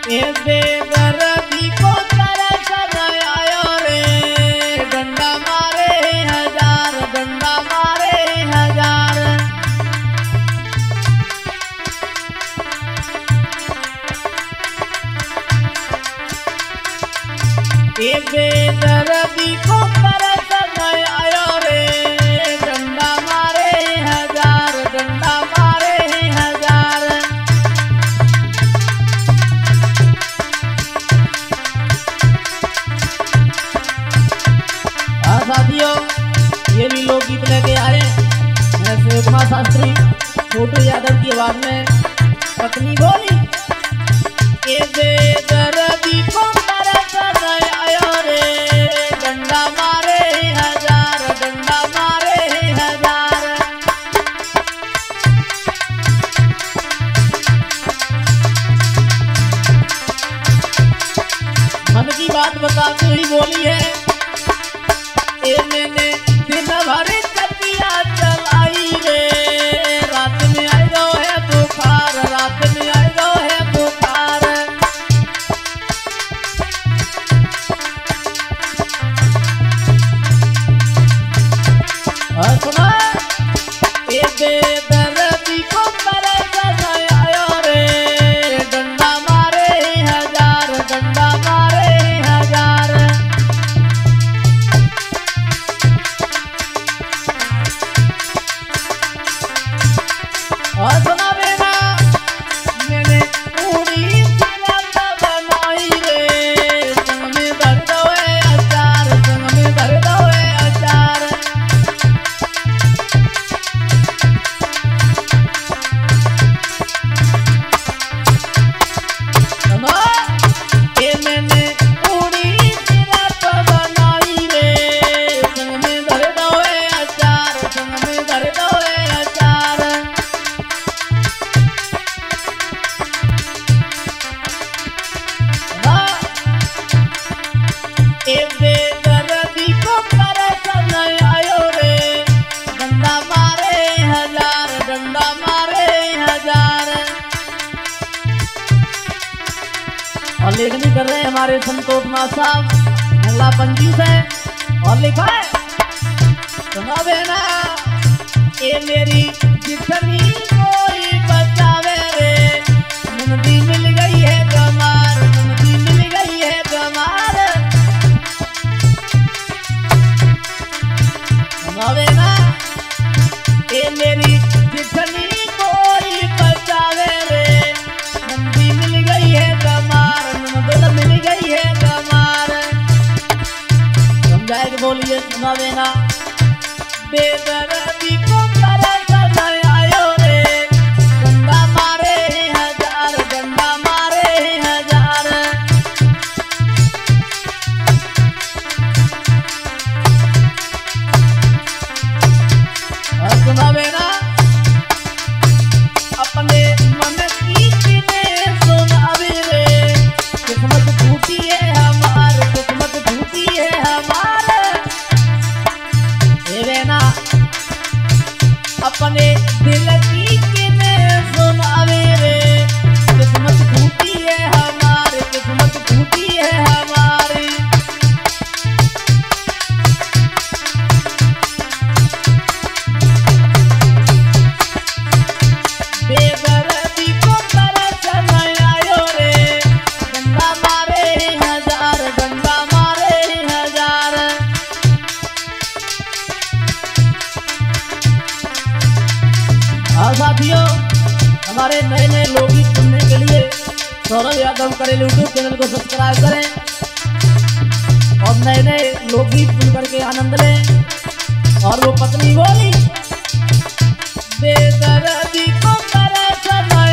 ए बेदर्दी को तरस आयो रे, डंडा मारे हजार, डंडा मारे हजार। ए बेदर्दी को तरस आयो रे, डंडा मारे हजार, डंडा मारे हजार। साथियों, ये भी लोकगीत लेके आए हैं शिव कुमार शास्त्री छोटू यादव की आवाज में। पत्नी बोली ए बेदर्दी को तरस आयो रे, डंडा मारे हजार, डंडा मारे हजार। मन की बात बताते हुई बोली है, ए मैंने दिन भर चपिया चलाई रे, रात में आई गो है बुखार, रात में आई गो है बुखार। और सुना ए बेदर्दी को तरस आयो रे, डंडा मारे हजार, डंडा मारे हजार। और सुना बेना मैंने पूरी सिलत बनाई रे, संग में भर दो है अचार, संग में भर दो है अचार। सुनो ए मैंने पूरी सिलत बनाई रे, संग में भर दो है अचार, संग में भर दो है अचार। ए बेदर्दी को तरस आयो रे, डंडा मारे हजार, डंडा मारे हजार। और लेखनी कर रहे हैं हमारे संतोष नाथ साहब मंगला पंजी से, और लिखा है सुना बेना ए मेरी जितनी कोई बचावे रे, नंदी मिल गई है गमार, नंदी मिल गई है गमार। सुनावे ना ए मेरी जितनी कोई बचावे रे, नंदी मिल गई है गमार, नंदुल मिल गई है गमार। समझाए कि बोलिए सुनावे ना बेदर्दी को तरस आयो रे, डंडा मारे हजार, डंडा मारे हजार। और सुनावे ना अपने मन की किने सुनावे रे, किस्मत टूटी है हमार, किस्मत टूटी है हमार। ए ना अपने दिल की किने सुनावे रे, किस्मत टूटी है हमारी, किस्मत टूटी है हमारी। बेदर्दी को तरस आयो रे, डंडा मारे हजार, डंडा मारे हजार। और साथियों, हमारे नए नए लोकगीत सुनने के लिए सौरभ यादव करे यूट्यूब चैनल को सब्सक्राइब करें और नए नए लोकगीत सुन करके आनंद लें। और वो पत्नी बोली बेदर्दी को तरस